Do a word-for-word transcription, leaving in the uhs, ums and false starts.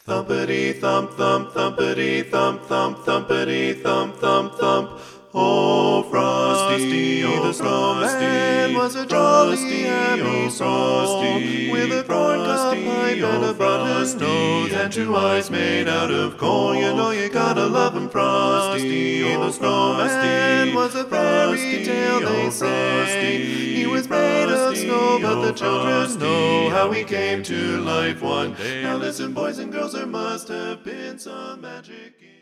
Thumpity thump thump, thumpity thump thump, thumpity thump thump thump. Oh, Frosty, oh, the snowman was a jolly happy soul, with a corncob pipe and a button nose and two eyes made out of coal. You know you gotta love him, Frosty. The snowman was a fairy tale, they say. He was made of snow, but the children know how he came to life one day. Now listen, boys and girls, there must have been some magic in